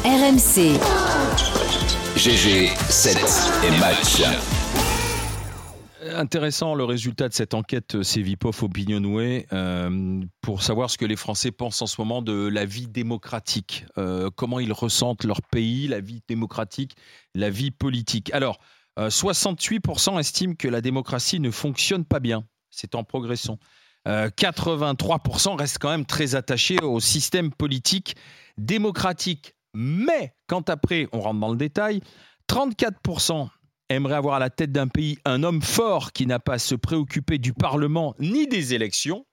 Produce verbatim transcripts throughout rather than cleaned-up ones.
R M C. G G, sept et match. Intéressant le résultat de cette enquête Cevipof Opinionway euh, pour savoir ce que les Français pensent en ce moment de la vie démocratique, euh, comment ils ressentent leur pays, la vie démocratique, la vie politique. Alors, euh, soixante-huit pour cent estiment que la démocratie ne fonctionne pas bien, c'est en progression. Euh, quatre-vingt-trois pour cent restent quand même très attachés au système politique démocratique. Mais quand après, on rentre dans le détail, trente-quatre pour cent aimerait avoir à la tête d'un pays un homme fort qui n'a pas à se préoccuper du Parlement ni des élections.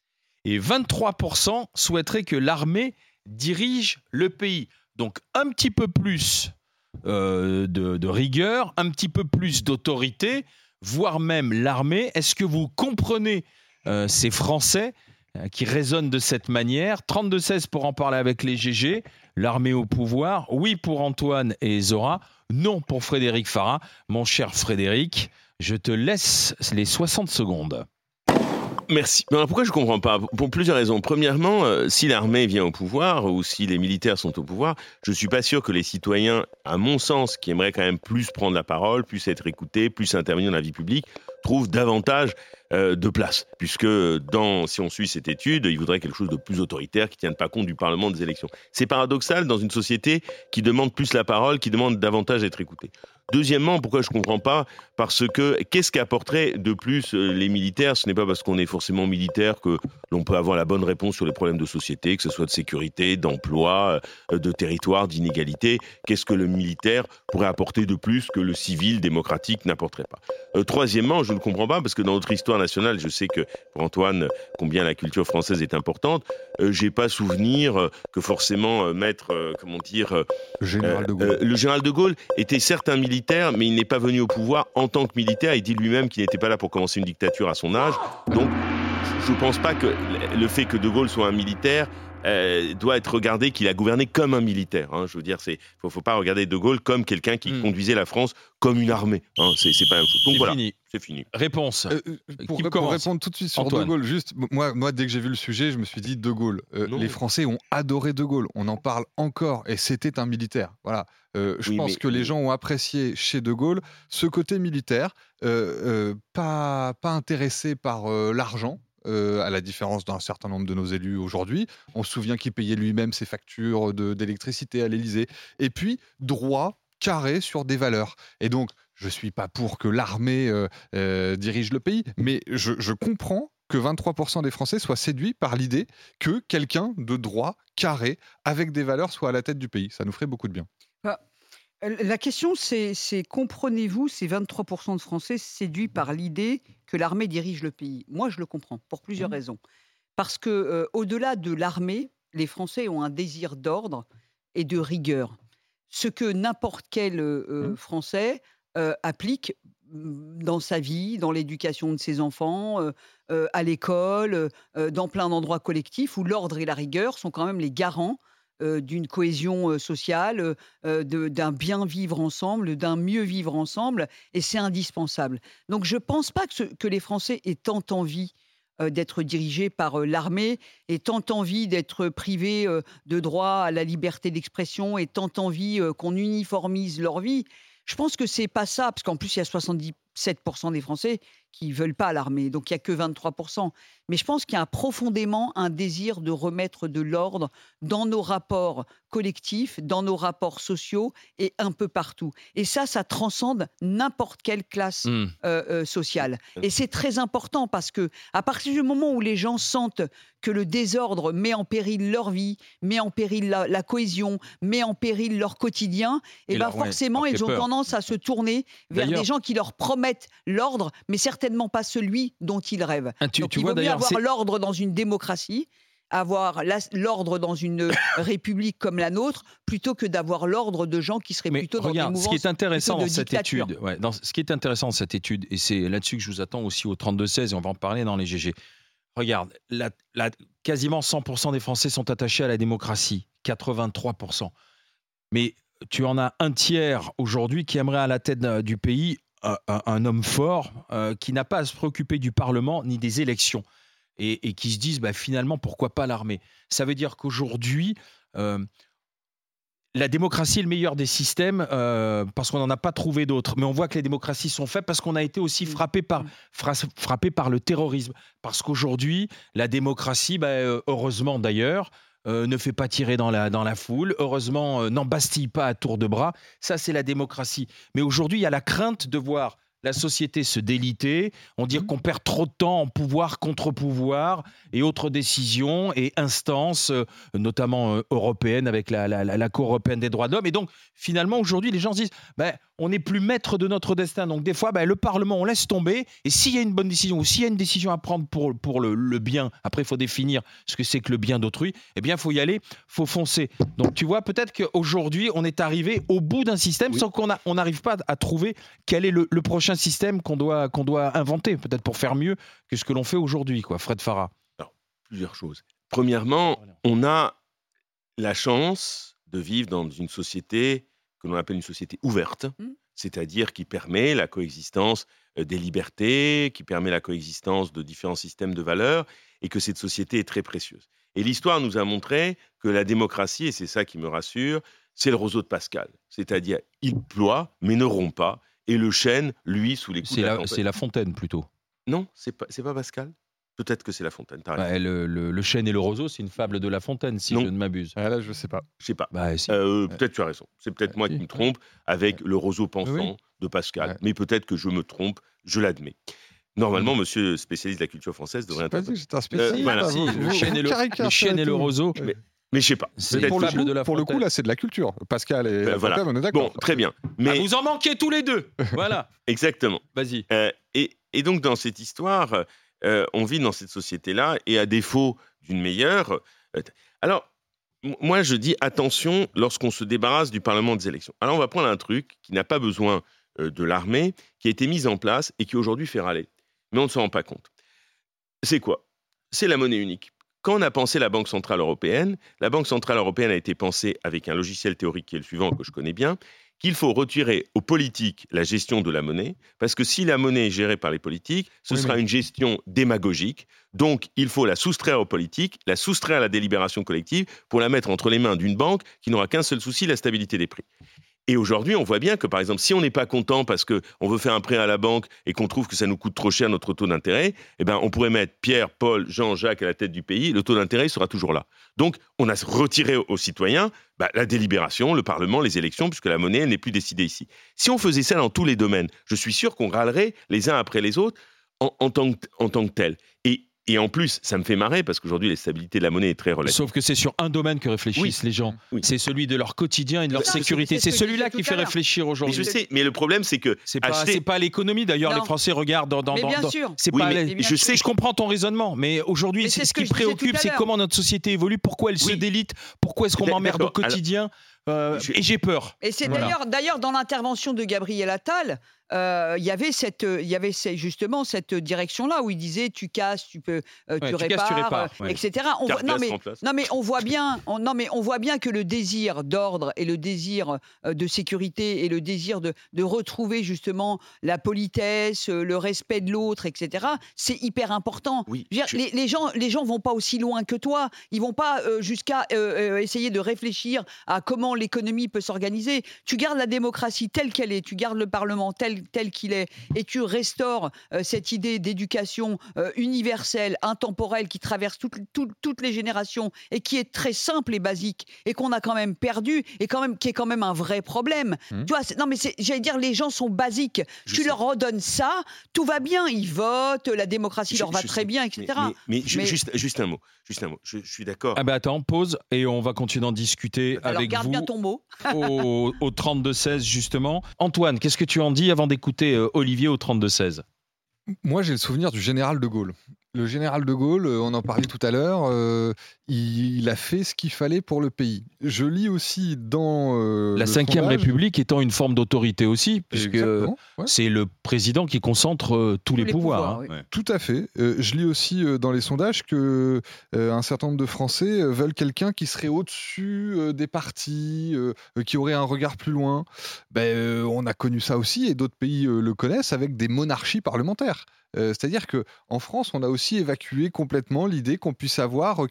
Et vingt-trois pour cent souhaiteraient que l'armée dirige le pays. Donc un petit peu plus euh, de, de rigueur, un petit peu plus d'autorité, voire même l'armée. Est-ce que vous comprenez euh, ces Français euh, qui raisonnent de cette manière ? trente-deux seize pour en parler avec les G G. L'armée au pouvoir. Oui pour Antoine et Zora. Non pour Frédéric Farah. Mon cher Frédéric, je te laisse les soixante secondes. Merci. Alors pourquoi je ne comprends pas ? Pour plusieurs raisons. Premièrement, euh, si l'armée vient au pouvoir ou si les militaires sont au pouvoir, je ne suis pas sûr que les citoyens, à mon sens, qui aimeraient quand même plus prendre la parole, plus être écoutés, plus intervenir dans la vie publique, trouvent davantage euh, de place. Puisque dans, si on suit cette étude, ils voudraient quelque chose de plus autoritaire qui ne tienne pas compte du Parlement, des élections. C'est paradoxal dans une société qui demande plus la parole, qui demande davantage d'être écoutée. Deuxièmement, pourquoi je ne comprends pas ? Parce que qu'est-ce qu'apporteraient de plus les militaires ? Ce n'est pas parce qu'on est forcément militaire que l'on peut avoir la bonne réponse sur les problèmes de société, que ce soit de sécurité, d'emploi, de territoire, d'inégalité. Qu'est-ce que le militaire pourrait apporter de plus que le civil démocratique n'apporterait pas ? euh, Troisièmement, je ne comprends pas parce que dans notre histoire nationale, je sais que pour Antoine, combien la culture française est importante. Euh, j'ai pas souvenir que forcément euh, mettre, euh, comment dire, euh, le général de Gaulle. Euh, le général de Gaulle était certes un militaire, mais il n'est pas venu au pouvoir en tant que militaire. Il dit lui-même qu'il n'était pas là pour commencer une dictature à son âge. Donc, je ne pense pas que le fait que de Gaulle soit un militaire euh, doit être regardé qu'il a gouverné comme un militaire. Hein. Je veux dire, il ne faut, faut pas regarder de Gaulle comme quelqu'un qui mmh. conduisait la France comme une armée. Hein. C'est, c'est pas la même chose. Donc c'est voilà, fini. C'est fini. Réponse. Euh, pour, pour répondre tout de suite sur Antoine. De Gaulle, juste, moi, moi, dès que j'ai vu le sujet, je me suis dit De Gaulle. Euh, les Français ont adoré De Gaulle. On en parle encore. Et c'était un militaire. Voilà. Euh, je oui, pense mais... que les gens ont apprécié chez De Gaulle ce côté militaire, euh, euh, pas, pas intéressé par euh, l'argent. Euh, à la différence d'un certain nombre de nos élus aujourd'hui. On se souvient qu'il payait lui-même ses factures de, d'électricité à l'Élysée. Et puis, droit, carré sur des valeurs. Et donc, je ne suis pas pour que l'armée euh, euh, dirige le pays, mais je, je comprends que vingt-trois pour cent des Français soient séduits par l'idée que quelqu'un de droit, carré, avec des valeurs, soit à la tête du pays. Ça nous ferait beaucoup de bien. Ah. La question, c'est, c'est comprenez-vous ces vingt-trois pour cent de Français séduits par l'idée que l'armée dirige le pays ? Moi, je le comprends, pour plusieurs mmh. raisons. Parce que, euh, au-delà de l'armée, les Français ont un désir d'ordre et de rigueur. Ce que n'importe quel euh, mmh. Français euh, applique dans sa vie, dans l'éducation de ses enfants, euh, euh, à l'école, euh, dans plein d'endroits collectifs où l'ordre et la rigueur sont quand même les garants Euh, d'une cohésion euh, sociale, euh, de, d'un bien vivre ensemble, d'un mieux vivre ensemble, et c'est indispensable. Donc je ne pense pas que, ce, que les Français aient tant envie euh, d'être dirigés par euh, l'armée, et tant envie d'être privés euh, de droit à la liberté d'expression, et tant envie euh, qu'on uniformise leur vie. Je pense que ce n'est pas ça, parce qu'en plus il y a soixante-dix-sept pour cent des Français qui ne veulent pas l'armée, donc il n'y a que vingt-trois pour cent. Mais je pense qu'il y a profondément un désir de remettre de l'ordre dans nos rapports collectifs, dans nos rapports sociaux et un peu partout. Et ça, ça transcende n'importe quelle classe mmh. euh, euh, sociale. Et c'est très important parce que à partir du moment où les gens sentent que le désordre met en péril leur vie, met en péril la, la cohésion, met en péril leur quotidien, et, et ben là, forcément, ouais, ils ont peur. tendance à se tourner vers D'ailleurs, des gens qui leur promettent l'ordre, mais certainement pas celui dont ils rêvent. Ah, tu, Donc, tu il vois, vaut mieux d'ailleurs, avoir c'est... l'ordre dans une démocratie, avoir la, l'ordre dans une république comme la nôtre, plutôt que d'avoir l'ordre de gens qui seraient Mais plutôt regarde, dans des ce qui est intéressant de dans cette dictature. étude, ouais, dans, ce qui est intéressant dans cette étude, et c'est là-dessus que je vous attends aussi au trente-deux seize, et on va en parler dans les G G. Regarde, la, la, quasiment cent pour cent des Français sont attachés à la démocratie, quatre-vingt-trois pour cent. Mais tu en as un tiers aujourd'hui qui aimerait à la tête du pays un, un, un homme fort euh, qui n'a pas à se préoccuper du Parlement ni des élections et, et qui se disent bah, finalement pourquoi pas l'armée. Ça veut dire qu'aujourd'hui, euh, la démocratie est le meilleur des systèmes euh, parce qu'on n'en a pas trouvé d'autres. Mais on voit que les démocraties sont faibles parce qu'on a été aussi frappé par, frappé par le terrorisme. Parce qu'aujourd'hui, la démocratie, bah, euh, heureusement d'ailleurs, euh, ne fait pas tirer dans la, dans la foule. Heureusement, euh, n'embastille pas à tour de bras. Ça, c'est la démocratie. Mais aujourd'hui, il y a la crainte de voir la société se déliter, on dit qu'on perd trop de temps en pouvoir contre pouvoir et autres décisions et instances, euh, notamment euh, européennes avec la, la, la Cour européenne des droits de l'homme. Et donc, finalement, aujourd'hui, les gens se disent ben, on n'est plus maître de notre destin. Donc, des fois, ben, le Parlement, on laisse tomber. Et s'il y a une bonne décision ou s'il y a une décision à prendre pour, pour le, le bien, après, il faut définir ce que c'est que le bien d'autrui, eh bien, il faut y aller, il faut foncer. Donc, tu vois, peut-être qu'aujourd'hui, on est arrivé au bout d'un système oui. sans qu'on n'arrive pas à trouver quel est le, le prochain système qu'on doit, qu'on doit inventer, peut-être pour faire mieux que ce que l'on fait aujourd'hui, quoi, Fred Farah. Alors, plusieurs choses. Premièrement, on a la chance de vivre dans une société que l'on appelle une société ouverte, mmh. c'est-à-dire qui permet la coexistence des libertés, qui permet la coexistence de différents systèmes de valeurs, et que cette société est très précieuse. Et l'histoire nous a montré que la démocratie, et c'est ça qui me rassure, c'est le roseau de Pascal. C'est-à-dire, il ploie, mais ne rompt pas, et le chêne, lui, sous les coups c'est de la, la tempête. C'est La Fontaine, plutôt. Non, c'est pas, c'est pas Pascal. Peut-être que c'est La Fontaine. Bah, le, le, le chêne et le roseau, c'est une fable de La Fontaine, si non. je ne m'abuse. Ah, là, je sais pas. Je sais pas. Bah, si. euh, peut-être tu as raison. C'est peut-être bah, moi si. qui me trompe avec le roseau pensant oui. de Pascal. Ouais. Mais peut-être que je me trompe, je l'admets. Normalement, monsieur spécialiste de la culture française devrait être. C'est un spécialiste. Euh, voilà. si, le chêne et le, le, chêne et le roseau. Mais, mais je sais pas. C'est pour, le coup, de la pour le coup, là, c'est de la culture. Pascal et ben, voilà. Fontaine, on est d'accord. Bon, très bien. Mais ah, vous en manquez tous les deux. Voilà. Exactement. Vas-y. Euh, et, et donc, dans cette histoire, euh, on vit dans cette société-là, et à défaut d'une meilleure. Euh, alors, m- moi, je dis attention lorsqu'on se débarrasse du Parlement des élections. Alors, on va prendre un truc qui n'a pas besoin euh, de l'armée, qui a été mis en place et qui aujourd'hui fait râler. Mais on ne s'en rend pas compte. C'est quoi ? C'est la monnaie unique. Quand on a pensé la Banque Centrale Européenne, la Banque Centrale Européenne a été pensée avec un logiciel théorique qui est le suivant, que je connais bien, qu'il faut retirer aux politiques la gestion de la monnaie, parce que si la monnaie est gérée par les politiques, ce oui, sera mais... une gestion démagogique. Donc, il faut la soustraire aux politiques, la soustraire à la délibération collective pour la mettre entre les mains d'une banque qui n'aura qu'un seul souci, la stabilité des prix. Et aujourd'hui, on voit bien que, par exemple, si on n'est pas content parce qu'on veut faire un prêt à la banque et qu'on trouve que ça nous coûte trop cher notre taux d'intérêt, eh ben, on pourrait mettre Pierre, Paul, Jean, Jacques à la tête du pays, le taux d'intérêt sera toujours là. Donc, on a retiré aux citoyens bah, la délibération, le Parlement, les élections, puisque la monnaie, elle n'est plus décidée ici. Si on faisait ça dans tous les domaines, je suis sûr qu'on râlerait les uns après les autres en, en, tant, que, en tant que tel. Et Et en plus, ça me fait marrer parce qu'aujourd'hui, la stabilité de la monnaie est très relative. Sauf que c'est sur un domaine que réfléchissent oui. les gens. Oui. C'est celui de leur quotidien et de leur ça, sécurité. C'est, c'est, c'est celui-là qui fait réfléchir aujourd'hui. Mais je sais, mais le problème, c'est que c'est pas, acheter... c'est pas l'économie. D'ailleurs, non. les Français regardent dans. dans, mais bien dans sûr. C'est oui, pas. Mais, les... Je sais, je comprends ton raisonnement, mais aujourd'hui, mais c'est, c'est ce qui préoccupe, c'est comment notre société évolue, pourquoi elle oui. se délite, pourquoi est-ce qu'on m'emmerde au quotidien. Euh, je... Et j'ai peur. Et c'est voilà. d'ailleurs, d'ailleurs dans l'intervention de Gabriel Attal, il euh, y avait cette, il y avait justement cette direction-là où il disait tu casses, tu peux, euh, ouais, tu, tu, répares, casses, tu répares, euh, ouais. et cetera. On voit, non mais, non mais on voit bien, on, non mais on voit bien que le désir d'ordre et le désir euh, de sécurité et le désir de, de retrouver justement la politesse, euh, le respect de l'autre, et cetera. C'est hyper important. Oui, je veux dire, je... les, les gens, les gens vont pas aussi loin que toi. Ils vont pas euh, jusqu'à euh, essayer de réfléchir à comment l'économie peut s'organiser. Tu gardes la démocratie telle qu'elle est, tu gardes le Parlement tel, tel qu'il est, et tu restaures euh, cette idée d'éducation euh, universelle, intemporelle, qui traverse tout, tout, toutes les générations, et qui est très simple et basique, et qu'on a quand même perdu, et quand même, qui est quand même un vrai problème. Mmh. Tu vois, c'est, non mais c'est, j'allais dire, les gens sont basiques. Je tu sais. leur redonnes ça, tout va bien, ils votent, la démocratie je, leur va très sais. bien, et cetera. Mais, mais, mais, mais... Juste, juste un mot, juste un mot. Je, je suis d'accord. Ah ben attends, pause, et on va continuer d'en discuter Alors, avec garde vous. Bien ton mot. au, au trente-deux seize justement. Antoine, qu'est-ce que tu en dis avant d'écouter euh, Olivier au trente-deux seize ? Moi, j'ai le souvenir du général de Gaulle. Le général de Gaulle, on en parlait tout à l'heure, euh, il, il a fait ce qu'il fallait pour le pays. Je lis aussi dans euh, la cinquième République étant une forme d'autorité aussi, puisque ouais. c'est le président qui concentre euh, tous, tous les, les pouvoirs. pouvoirs hein. oui. Tout à fait. Euh, je lis aussi euh, dans les sondages que euh, un certain nombre de Français veulent quelqu'un qui serait au-dessus euh, des partis, euh, qui aurait un regard plus loin. Ben, euh, on a connu ça aussi, et d'autres pays euh, le connaissent, avec des monarchies parlementaires. Euh, c'est-à-dire qu'en France, on a aussi évacué complètement l'idée qu'on puisse avoir quelqu'un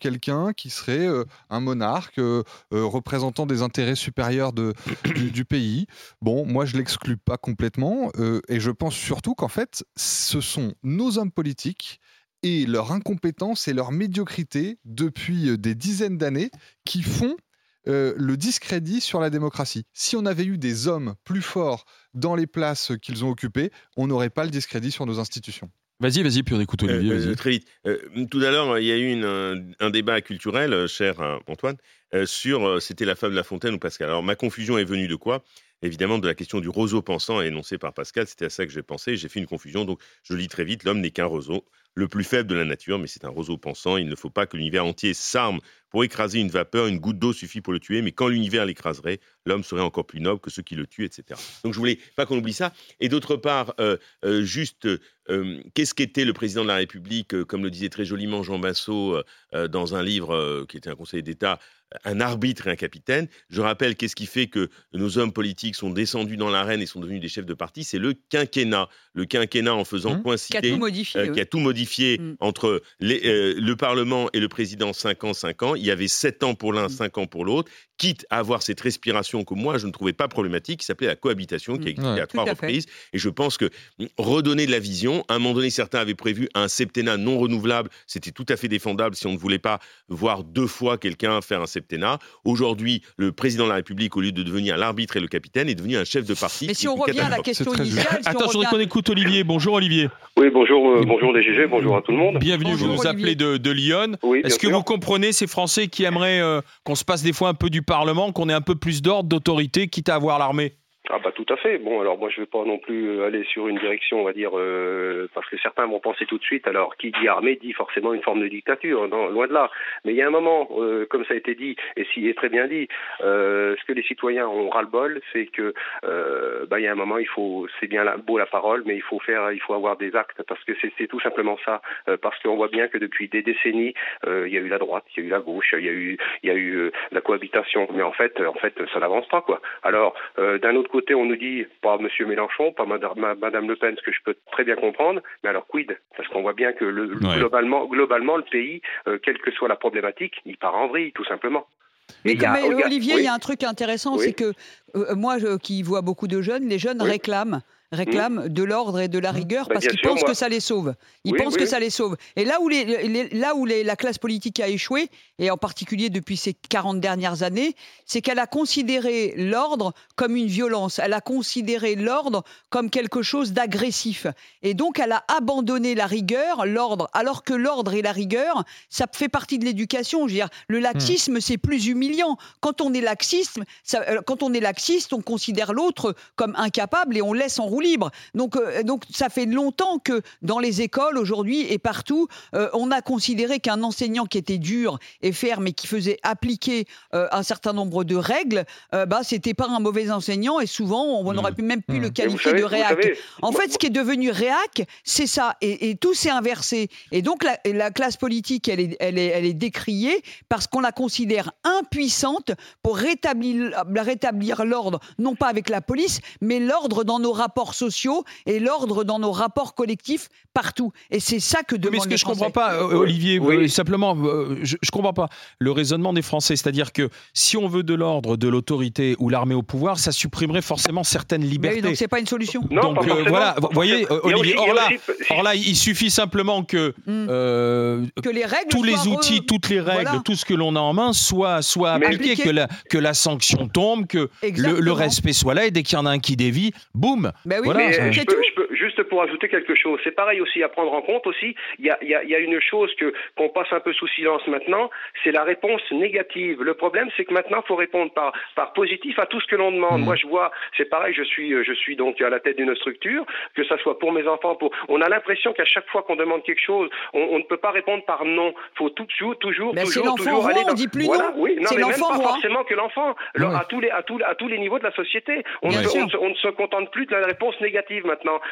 quelqu'un qui serait euh, un monarque euh, euh, représentant des intérêts supérieurs de, du, du pays. Bon, moi, je ne l'exclus pas complètement. Euh, et je pense surtout qu'en fait, ce sont nos hommes politiques et leur incompétence et leur médiocrité depuis des dizaines d'années qui font euh, le discrédit sur la démocratie. Si on avait eu des hommes plus forts dans les places qu'ils ont occupées, on n'aurait pas le discrédit sur nos institutions. Vas-y, vas-y, puis on écoute Olivier. Euh, euh, très vite. Euh, tout à l'heure, il y a eu une, un, un débat culturel, euh, cher euh, Antoine, euh, sur euh, c'était la femme de La Fontaine ou Pascal. Alors, ma confusion est venue de quoi ? Évidemment, de la question du roseau pensant énoncée par Pascal. C'était à ça que j'ai pensé. J'ai fait une confusion, donc je lis très vite. L'homme n'est qu'un roseau, le plus faible de la nature, mais c'est un roseau pensant. Il ne faut pas que l'univers entier s'arme pour écraser une vapeur. Une goutte d'eau suffit pour le tuer, mais quand l'univers l'écraserait, l'homme serait encore plus noble que ceux qui le tuent, et cetera. Donc je voulais pas qu'on oublie ça. Et d'autre part, euh, euh, juste, euh, qu'est-ce qu'était le président de la République, euh, comme le disait très joliment Jean Bassot euh, dans un livre euh, qui était un conseiller d'État, un arbitre et un capitaine. Je rappelle qu'est-ce qui fait que nos hommes politiques sont descendus dans l'arène et sont devenus des chefs de parti, c'est le quinquennat. Le quinquennat en faisant mmh. coïncider, qui a tout modifié, euh, oui. qui a tout modifié mmh. entre les, euh, le Parlement et le président, cinq ans, cinq ans. Il y avait sept ans pour l'un, mmh. cinq ans pour l'autre, quitte à avoir cette respiration que moi je ne trouvais pas problématique, qui s'appelait la cohabitation, qui a existé ouais, à trois à reprises. Fait. Et je pense que redonner de la vision, à un moment donné, certains avaient prévu un septennat non renouvelable, c'était tout à fait défendable si on ne voulait pas voir deux fois quelqu'un faire un septennat. Aujourd'hui, le président de la République, au lieu de devenir l'arbitre et le capitaine, est devenu un chef de parti. Mais si on revient à la question initiale... Si Attends, je voudrais qu'on écoute Olivier. Bonjour Olivier. Oui, bonjour, euh, bonjour D G G, bonjour à tout le monde. Bienvenue, bonjour, vous nous appelez de, de Lyon. Oui, Est-ce que sûr. vous comprenez ces Français qui aimeraient euh, qu'on se passe des fois un peu du Parlement, qu'on ait un peu plus d'ordre, d'autorité, quitte à avoir l'armée ? Ah bah tout à fait. Bon, alors moi je ne vais pas non plus aller sur une direction, on va dire, euh, parce que certains vont penser tout de suite, alors qui dit armée dit forcément une forme de dictature, non, loin de là. Mais il y a un moment, euh, comme ça a été dit, et si est très bien dit, euh, ce que les citoyens ont ras-le-bol, c'est que euh, bah il y a un moment, il faut, c'est bien la, beau la parole, mais il faut faire, il faut avoir des actes, parce que c'est, c'est tout simplement ça, euh, parce qu'on voit bien que depuis des décennies, euh, il y a eu la droite, il y a eu la gauche, il y a eu, il y a eu euh, la cohabitation, mais en fait, en fait, ça n'avance pas quoi. Alors euh, d'un autre côté, on nous dit, pas M. Mélenchon, pas Madame, Madame Le Pen, ce que je peux très bien comprendre, mais alors quid ? Parce qu'on voit bien que le, ouais. globalement, globalement, le pays, euh, quelle que soit la problématique, il part en vrille, tout simplement. Mais, mais a, Olivier, il oui. y a un truc intéressant, oui. c'est que euh, moi, je, qui vois beaucoup de jeunes, les jeunes oui. réclament. réclament mmh. de l'ordre et de la rigueur bah, parce qu'ils sûr, pensent moi. que ça les sauve. Ils oui, pensent oui. que ça les sauve. Et là où, les, les, là où les, la classe politique a échoué, et en particulier depuis ces quarante dernières années, c'est qu'elle a considéré l'ordre comme une violence. Elle a considéré l'ordre comme quelque chose d'agressif. Et donc, elle a abandonné la rigueur, l'ordre, alors que l'ordre et la rigueur, ça fait partie de l'éducation. Je veux dire, le laxisme, mmh. c'est plus humiliant. Quand on est laxiste, ça, quand on est laxiste, on considère l'autre comme incapable et on laisse en roue libre. Donc, euh, donc ça fait longtemps que dans les écoles aujourd'hui et partout, euh, on a considéré qu'un enseignant qui était dur et ferme et qui faisait appliquer euh, un certain nombre de règles, euh, bah, c'était pas un mauvais enseignant et souvent on aurait pu même pu mmh. le qualifier savez, de réac. Savez, en moi, fait, ce qui est devenu réac, c'est ça. Et, et tout s'est inversé. Et donc la, la classe politique, elle est, elle, est, elle est décriée parce qu'on la considère impuissante pour rétablir, rétablir l'ordre, non pas avec la police, mais l'ordre dans nos rapports sociaux et l'ordre dans nos rapports collectifs partout. Et c'est ça que demandent les Français. Mais ce que je ne comprends pas, euh, Olivier, oui. simplement, euh, je ne comprends pas le raisonnement des Français. C'est-à-dire que si on veut de l'ordre, de l'autorité ou l'armée au pouvoir, ça supprimerait forcément certaines libertés. Mais oui, donc ce n'est pas une solution. Non, donc euh, voilà, vous voyez, euh, Olivier, aussi, or, là, aussi... or là, il suffit simplement que, mm. euh, que les règles tous les outils, re... toutes les règles, voilà. tout ce que l'on a en main soient, soient appliqués, que la, que la sanction tombe, que le, le respect soit là, et dès qu'il y en a un qui dévie, boum. Ben oui, voilà. Mais, euh, je, peux, je peux, juste pour ajouter quelque chose, c'est pareil aussi à prendre en compte aussi, il y a, y, a, y a une chose que, qu'on passe un peu sous silence maintenant, c'est la réponse négative. Le problème, c'est que maintenant, il faut répondre par, par positif à tout ce que l'on demande. Mmh. Moi, je vois, c'est pareil, je suis, je suis donc à la tête d'une structure, que ça soit pour mes enfants, pour... on a l'impression qu'à chaque fois qu'on demande quelque chose, on, on ne peut pas répondre par non. Il faut toujours, toujours, mais toujours, c'est l'enfant toujours roi, aller dans... on dit plus voilà, non. Oui, non, c'est mais l'enfant même pas roi. forcément que l'enfant, ouais. à, tous les, à, tous, à tous les niveaux de la société. On, se, on, se, on ne se contente plus de la réponse négative maintenant. Mais, mais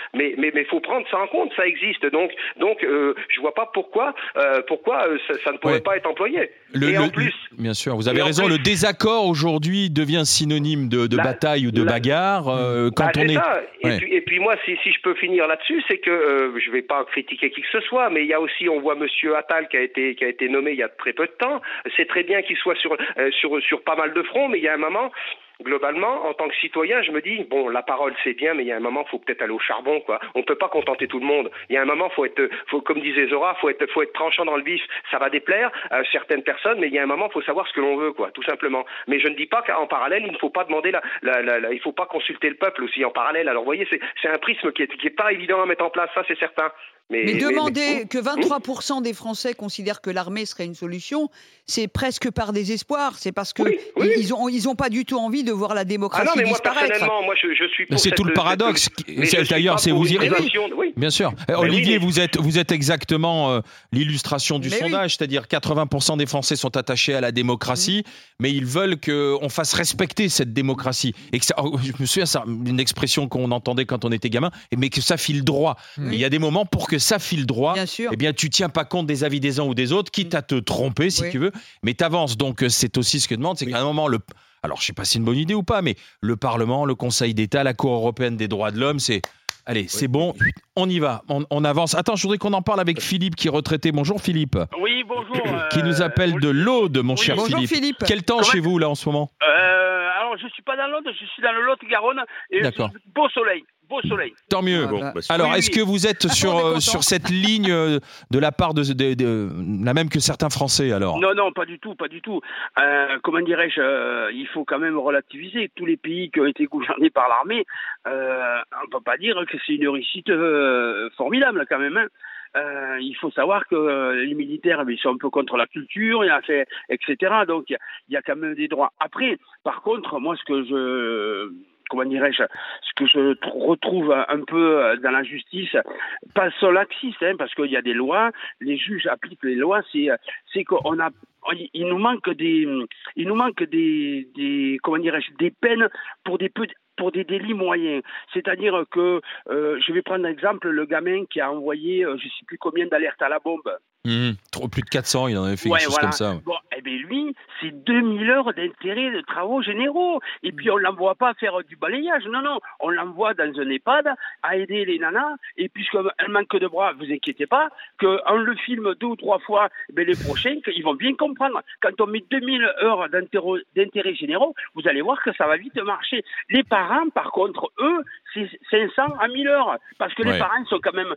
mais mais faut prendre ça en compte, ça existe. Donc donc euh, je vois pas pourquoi euh, pourquoi euh, ça, ça ne pourrait ouais. pas être employé. Le, et le, en plus, bien sûr, vous avez raison. Plus, le désaccord aujourd'hui devient synonyme de, de la, bataille ou de la, bagarre euh, quand bah, on est. Ça. Ouais. Et, puis, et puis moi, si, si je peux finir là-dessus, c'est que euh, je vais pas critiquer qui que ce soit, mais il y a aussi, on voit Monsieur Attal qui a été qui a été nommé il y a très peu de temps. C'est très bien qu'il soit sur euh, sur sur pas mal de fronts, mais il y a un moment. Globalement, en tant que citoyen, je me dis bon, la parole c'est bien, mais il y a un moment, faut peut-être aller au charbon, quoi. On peut pas contenter tout le monde. Il y a un moment, faut être, faut, comme disait Zora, faut être, faut être tranchant dans le vif. Ça va déplaire à certaines personnes, mais il y a un moment, faut savoir ce que l'on veut, quoi, tout simplement. Mais je ne dis pas qu'en parallèle, il ne faut pas demander la, la, la, la il faut pas consulter le peuple aussi en parallèle. Alors, vous voyez, c'est, c'est un prisme qui est, qui est pas évident à mettre en place, ça c'est certain. Mais, mais demander mais, mais, que vingt-trois pour cent des Français considèrent que l'armée serait une solution, c'est presque par désespoir. C'est parce que oui, oui. ils ont ils ont pas du tout envie de voir la démocratie disparaître. Ah non, mais moi personnellement, moi je, je suis pour c'est cette, tout le paradoxe. Cette... D'ailleurs, c'est vous irez. Oui. Bien sûr. Mais Olivier, oui, mais... vous êtes vous êtes exactement euh, l'illustration du mais sondage, oui. c'est-à-dire quatre-vingts pour cent des Français sont attachés à la démocratie, mmh. mais ils veulent qu'on fasse respecter cette démocratie. Et que ça, je me souviens, c'est une expression qu'on entendait quand on était gamin, mais que ça file droit. Mmh. Il y a des moments pour que ça file droit. Bien sûr. Eh bien, tu tiens pas compte des avis des uns ou des autres, quitte à te tromper si oui. tu veux, mais tu avances. Donc, c'est aussi ce que demande, c'est oui. qu'à un moment, le... alors je sais pas si c'est une bonne idée ou pas, mais le Parlement, le Conseil d'État, la Cour européenne des droits de l'homme, c'est allez, oui. c'est bon, on y va, on, on avance. Attends, je voudrais qu'on en parle avec Philippe qui est retraité. Bonjour Philippe. Oui, bonjour. Euh... Qui nous appelle de l'Aude, mon oui. cher bonjour, Philippe. Philippe. Quel temps Comment... chez vous là en ce moment euh, Alors, je suis pas dans l'Aude, je suis dans le Lot-Garonne et D'accord. beau soleil. Beau soleil. Tant mieux. Ah, bon, bah, alors, oui, est-ce oui. que vous êtes sur, euh, sur cette ligne euh, de la part de, de, de, de la même que certains Français alors ? Non, non, pas du tout, pas du tout. Euh, comment dirais-je euh, il faut quand même relativiser. Tous les pays qui ont été gouvernés par l'armée, euh, on ne peut pas dire que c'est une réussite euh, formidable quand même. Hein. Euh, il faut savoir que euh, les militaires, ils sont un peu contre la culture, il a fait, et cetera. Donc, il y, y a quand même des droits. Après, par contre, moi, ce que je... comment dirais-je, ce que je retrouve un peu dans la justice, pas seul laxiste, hein, parce qu'il y a des lois, les juges appliquent les lois, c'est, c'est qu'on a, il nous manque des, il nous manque des, des, comment dirais-je, des peines pour des petits, pour des délits moyens. C'est-à-dire que, euh, je vais prendre l'exemple, le gamin qui a envoyé, euh, je ne sais plus combien d'alertes à la bombe. Mmh, trop, plus de quatre cents, il en avait fait ouais, quelque chose voilà. comme ça. Ouais. Bon, eh bien lui, c'est deux mille heures d'intérêt de travaux généraux. Et puis on ne l'envoie pas faire du balayage. Non, non, on l'envoie dans un EHPAD à aider les nanas. Et puisqu'elle manque de bras, vous inquiétez pas, qu'on le filme deux ou trois fois, ben les prochains, ils vont bien comprendre. Quand on met deux mille heures d'intérêt généraux, vous allez voir que ça va vite marcher. Les parents, par contre, eux, c'est cinq cents à mille heures. Parce que ouais. les parents sont quand même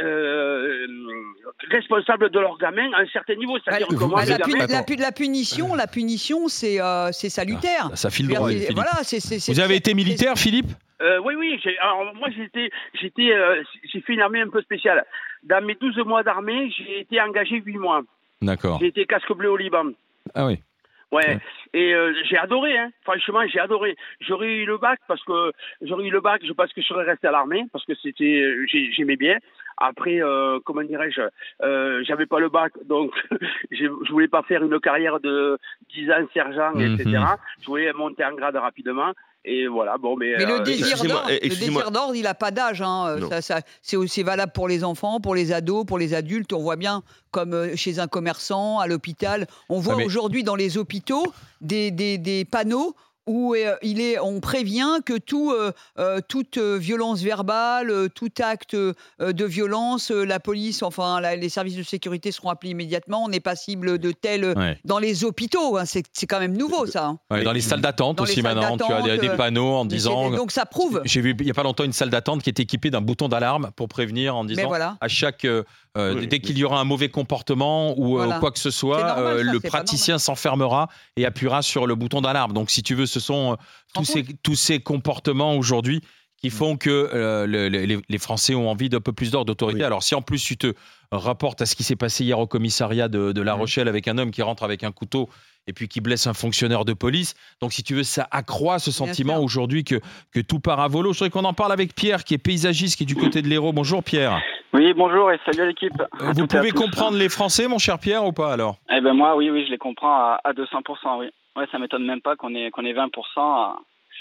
euh, responsables de leurs gamins à un certain niveau. C'est-à-dire bah, comment bah, la, gamins... la, la punition, la punition, c'est, euh, c'est salutaire. Ah, ça file droit. C'est, voilà, c'est, c'est, c'est, Vous avez c'est, été militaire, Philippe ? euh, Oui, oui. J'ai, alors moi, j'étais, j'étais, euh, j'ai fait une armée un peu spéciale. Dans mes douze mois d'armée, j'ai été engagé huit mois. D'accord. J'ai été casque bleu au Liban. Ah oui. Ouais, ouais. Et euh, j'ai adoré, hein. Franchement, j'ai adoré. J'aurais eu le bac parce que j'aurais eu le bac, je pense que je serais resté à l'armée parce que c'était, j'ai, j'aimais bien. Après, euh, comment dirais-je, euh, j'avais pas le bac, donc je, je voulais pas faire une carrière de dix ans sergent, mm-hmm. et cetera. Je voulais monter en grade rapidement. Et voilà, bon, mais. Mais euh, le désir d'ordre, le désir d'ordre, il n'a pas d'âge. Hein. Ça, ça, c'est aussi valable pour les enfants, pour les ados, pour les adultes. On voit bien, comme chez un commerçant, à l'hôpital. On voit ah, mais... aujourd'hui dans les hôpitaux des, des, des panneaux où euh, il est, on prévient que tout, euh, euh, toute violence verbale, euh, tout acte euh, de violence, euh, la police, enfin la, les services de sécurité seront appelés immédiatement. On n'est pas cible de tel ouais. dans les hôpitaux. Hein, c'est, c'est quand même nouveau ça. Hein. Ouais, dans les salles d'attente dans aussi maintenant, tu as des, des panneaux en disant. Donc ça prouve. J'ai vu il y a pas longtemps une salle d'attente qui est équipée d'un bouton d'alarme pour prévenir en disant voilà. à chaque euh, oui, dès qu'il y aura un mauvais comportement ou voilà. euh, quoi que ce soit, normal, euh, ça, le praticien s'enfermera et appuiera sur le bouton d'alarme. Donc si tu veux, ce sont euh, tous ces tous ces comportements aujourd'hui qui font que euh, le, les, les Français ont envie d'un peu plus d'ordre, d'autorité. Oui. Alors si en plus tu te rapportes à ce qui s'est passé hier au commissariat de, de La Rochelle avec un homme qui rentre avec un couteau et puis qui blesse un fonctionnaire de police. Donc, si tu veux, ça accroît ce sentiment aujourd'hui que, que tout part à volo. Je voudrais qu'on en parle avec Pierre, qui est paysagiste, qui est du côté de l'Hérault. Bonjour, Pierre. Oui, bonjour et salut à l'équipe. Euh, vous pouvez comprendre les Français, mon cher Pierre, ou pas, alors ? Eh ben moi, oui, oui, je les comprends à, à deux cents pour cent, oui. Ouais, ça m'étonne même pas qu'on ait, qu'on ait vingt pour cent à,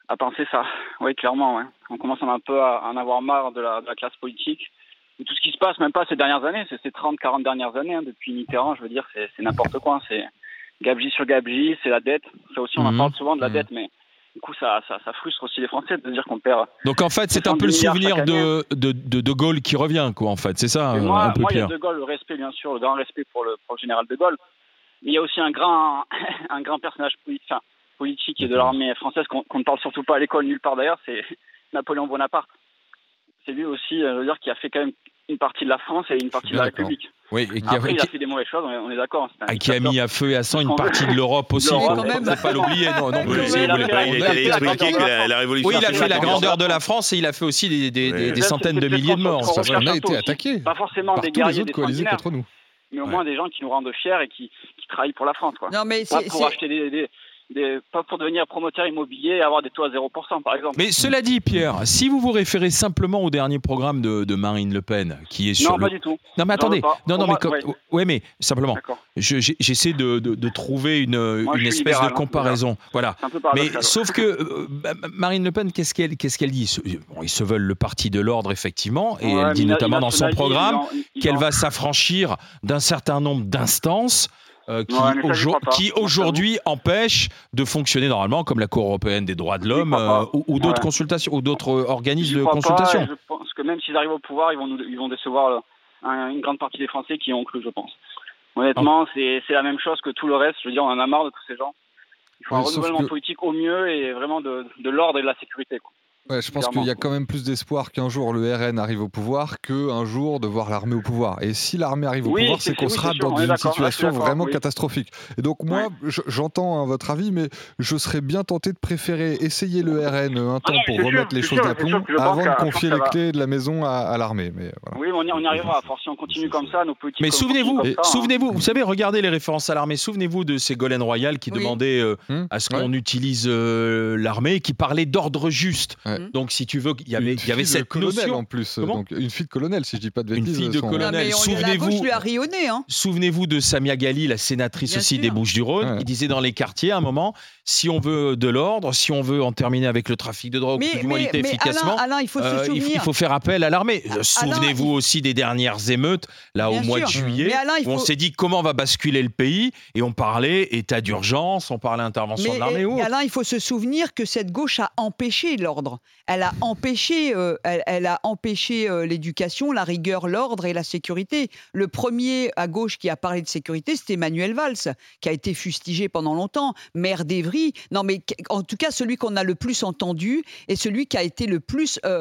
à penser ça. Oui, clairement. Ouais. On commence un peu à en avoir marre de la, de la classe politique. De tout ce qui se passe, même pas ces dernières années, c'est ces trente quarante dernières années, hein, depuis Mitterrand, je veux dire, c'est, c'est n'importe quoi. Hein, c'est gabegie sur gabegie, c'est la dette. Ça aussi, on mmh. en parle souvent de la mmh. dette, mais du coup, ça, ça, ça frustre aussi les Français de dire qu'on perd. Donc en fait, c'est un peu le souvenir de, de, de De Gaulle qui revient, quoi, en fait, c'est ça. Moi, un peu moi il y Pierre. a De Gaulle, le respect, bien sûr, le grand respect pour le, pour le général De Gaulle. Mais il y a aussi un grand, un grand personnage politique, enfin, politique et de l'armée française qu'on, qu'on ne parle surtout pas à l'école nulle part d'ailleurs, c'est Napoléon Bonaparte. C'est lui aussi, je veux dire, qui a fait quand même une partie de la France et une partie de la République. Oui, et qui Après, a, il a qui... fait des mauvaises choses, on est d'accord. Et qui a mis à feu et à sang une partie de l'Europe aussi. Il ne faut pas l'oublier. Non, non, oui, si il, a fait, il a expliqué que la, la révolution. Oui, il a fait la grandeur de la France et il a fait aussi des, des, oui. des, des centaines de milliers de morts. Ça on a été attaqué. Pas forcément par des tous guerriers les autres coalisés contre nous. Mais au moins des gens qui nous rendent fiers et qui, qui travaillent pour la France. Quoi. Non, mais pas c'est, pour c'est... acheter des, des, des. Pas pour devenir promoteur immobilier et avoir des taux à zéro pour cent, par exemple. Mais cela dit, Pierre, si vous vous référez simplement au dernier programme de, de Marine Le Pen, qui est sur. Non, le... pas du tout. Non, mais attendez. Non, non, moi, mais. Comme... Ouais. ouais, mais simplement. Je, j'essaie de, de, de trouver une, moi, une espèce libéral, de comparaison. Hein, voilà. Mais sauf que euh, Marine Le Pen, qu'est-ce qu'elle, qu'est-ce qu'elle dit ? Bon, ils se veulent le parti de l'ordre, effectivement, et ouais, elle dit notamment dans son programme qu'elle va s'affranchir d'un certain nombre d'instances. Euh, qui, ouais, aujourd- qui aujourd'hui empêche de fonctionner normalement comme la Cour européenne des droits de l'homme euh, ou, ou d'autres ouais. consultations ou d'autres organismes de consultation. Pas, je pense que même s'ils arrivent au pouvoir, ils vont, nous, ils vont décevoir un, une grande partie des Français qui ont cru, je pense. Honnêtement, oh. c'est, c'est la même chose que tout le reste. Je veux dire, on en a marre de tous ces gens. Il faut ouais, un renouvellement que... politique au mieux et vraiment de, de l'ordre et de la sécurité, quoi. Ouais, je pense Clairement. qu'il y a quand même plus d'espoir qu'un jour le R N arrive au pouvoir qu'un jour de voir l'armée au pouvoir. Et si l'armée arrive au oui, pouvoir, c'est, c'est qu'on oui, sera c'est dans une situation vraiment oui. catastrophique. Et donc moi, ouais. j'entends hein, votre avis, mais je serais bien tenté de préférer essayer le R N un temps ah, pour remettre sûr, les choses d'aplomb avant de confier les clés de la maison à, à l'armée. Mais voilà. Oui, on y, on y arrivera. Force, si on continue comme ça, nos politiques. Mais souvenez-vous, ça, souvenez-vous, vous savez, regardez les références à l'armée. Souvenez-vous de Ségolène Royal qui demandaient à ce qu'on utilise l'armée, qui parlait d'ordre juste. Donc si tu veux il y avait, il y avait cette notion en plus, donc une fille de colonel, si je dis pas de bêtises. Une fille de son... colonel. Non, souvenez-vous, lui a rayonné, hein. souvenez-vous de Samia Ghali, la sénatrice Bien aussi sûr. des Bouches-du-Rhône, ouais. qui disait dans les quartiers à un moment, si on veut de l'ordre, si on veut en terminer avec le trafic de drogue, mais, du moins lutter efficacement, Alain, Alain, il faut euh, se souvenir. Il faut, il faut faire appel à l'armée. Alain, souvenez-vous il... aussi des dernières émeutes, là Bien au mois sûr. de juillet, Alain, où faut... on s'est dit comment va basculer le pays, et on parlait état d'urgence, on parlait intervention mais, de l'armée. Et, Alain, il faut se souvenir que cette gauche a empêché l'ordre. Elle a empêché. Euh, Elle, elle a empêché euh, l'éducation, la rigueur, l'ordre et la sécurité. Le premier à gauche qui a parlé de sécurité, c'était Manuel Valls, qui a été fustigé pendant longtemps, maire d'Évry. Non, mais en tout cas, celui qu'on a le plus entendu et celui qui a été le plus. Euh,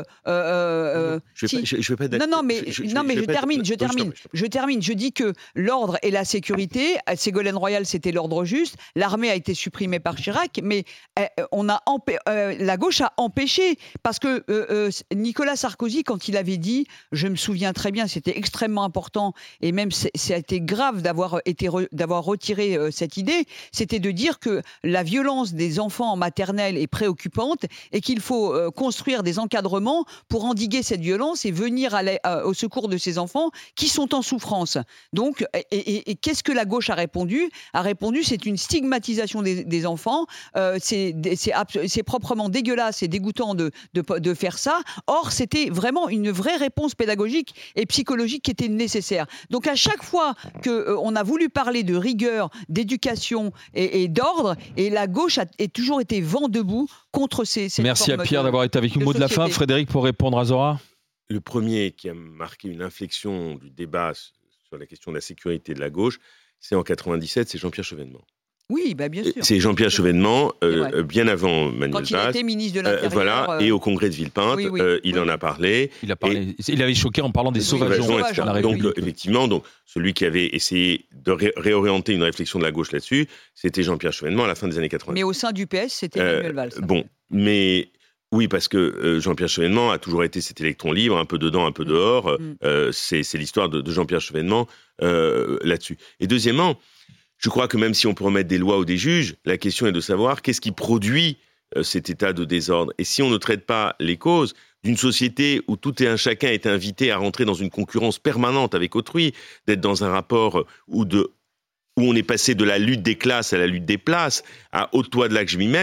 euh, je vais si... pas, je vais pas non, non, mais je, je, non, mais je, je termine, je termine, je termine. Je dis que l'ordre et la sécurité. Ségolène Royal, c'était l'ordre juste. L'armée a été supprimée par Chirac, mais euh, on a empê... euh, la gauche a empêché parce que euh, euh, Nicolas Sarkozy, quand il avait dit, je me souviens très bien, c'était extrêmement important, et même ça a été grave d'avoir, été re, d'avoir retiré euh, cette idée, c'était de dire que la violence des enfants en maternelle est préoccupante et qu'il faut euh, construire des encadrements pour endiguer cette violence et venir à à, au secours de ces enfants qui sont en souffrance. Donc, et, et, et qu'est-ce que la gauche a répondu ? A répondu, c'est une stigmatisation des, des enfants, euh, c'est, c'est, c'est proprement dégueulasse et dégoûtant de, de, de faire ça. Or, c'était vraiment une vraie réponse pédagogique et psychologique qui était nécessaire. Donc, à chaque fois qu'on euh, a voulu parler de rigueur, d'éducation et, et d'ordre, et la gauche a, a toujours été vent debout contre ces, ces Merci à Pierre de, d'avoir été avec nous. Mot de la fin, Frédéric, pour répondre à Zora. Le premier qui a marqué une inflexion du débat sur la question de la sécurité de la gauche, c'est en quatre-vingt-dix-sept, c'est Jean-Pierre Chevènement. Oui, bah bien sûr. C'est Jean-Pierre Chevènement, euh, bien avant Manuel Valls. Quand il était ministre de l'Intérieur. Euh, voilà, euh... et au congrès de Villepinte, oui, oui, euh, il oui. en a parlé. Il a parlé. Et... Il avait choqué en parlant des oui, sauvageons. sauvageons et cetera. Donc, le, effectivement, donc, celui qui avait essayé de ré- réorienter une réflexion de la gauche là-dessus, c'était Jean-Pierre Chevènement à la fin des années quatre-vingt. Mais au sein du P S, c'était euh, Manuel Valls. Bon, mais... Oui, parce que euh, Jean-Pierre Chevènement a toujours été cet électron libre, un peu dedans, un peu dehors. Mmh. Euh, c'est, c'est l'histoire de, de Jean-Pierre Chevènement euh, là-dessus. Et deuxièmement, je crois que même si on peut remettre des lois ou des juges, la question est de savoir qu'est-ce qui produit euh, cet état de désordre. Et si on ne traite pas les causes d'une société où tout et un chacun est invité à rentrer dans une concurrence permanente avec autrui, d'être dans un rapport où, de, où on est passé de la lutte des classes à la lutte des places, à haute toit de là que je m'y mette,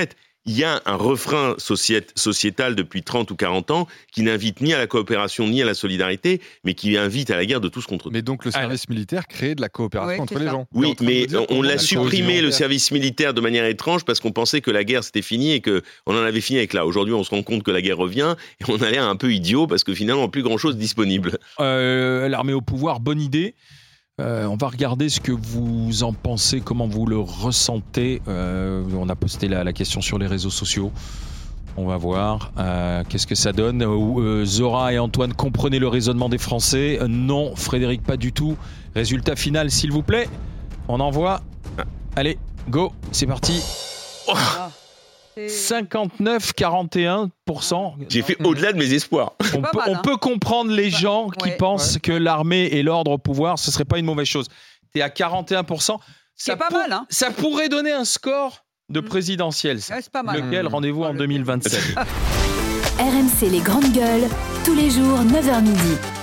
il y a un refrain sociétal depuis trente ou quarante ans qui n'invite ni à la coopération ni à la solidarité, mais qui invite à la guerre de tous contre tous. Mais donc le service ah, militaire crée de la coopération ouais, entre les gens. Oui, mais on l'a supprimé le service militaire de manière étrange parce qu'on pensait que la guerre c'était fini et qu'on en avait fini avec là. Aujourd'hui, on se rend compte que la guerre revient et on a l'air un peu idiot parce que finalement, plus grand-chose disponible. Euh, l'armée au pouvoir, bonne idée. Euh, on va regarder ce que vous en pensez, comment vous le ressentez. Euh, on a posté la, la question sur les réseaux sociaux. On va voir euh, qu'est-ce que ça donne. Euh, Zora et Antoine, comprenez le raisonnement des Français. Euh, non, Frédéric, pas du tout. Résultat final, s'il vous plaît. On envoie. Allez, go, c'est parti. Oh cinquante-neuf virgule quarante et un pour cent. J'ai fait au-delà de mes espoirs. On, peut, mal, hein. on peut comprendre les gens qui ouais, pensent ouais. que l'armée et l'ordre au pouvoir, ce serait pas une mauvaise chose. T'es à quarante et un pour cent. C'est pas pour, mal, hein. Ça pourrait donner un score de présidentiel. Ouais, c'est pas mal. Lequel, rendez-vous en deux mille vingt-sept. R M C les grandes gueules, tous les jours, neuf heures midi.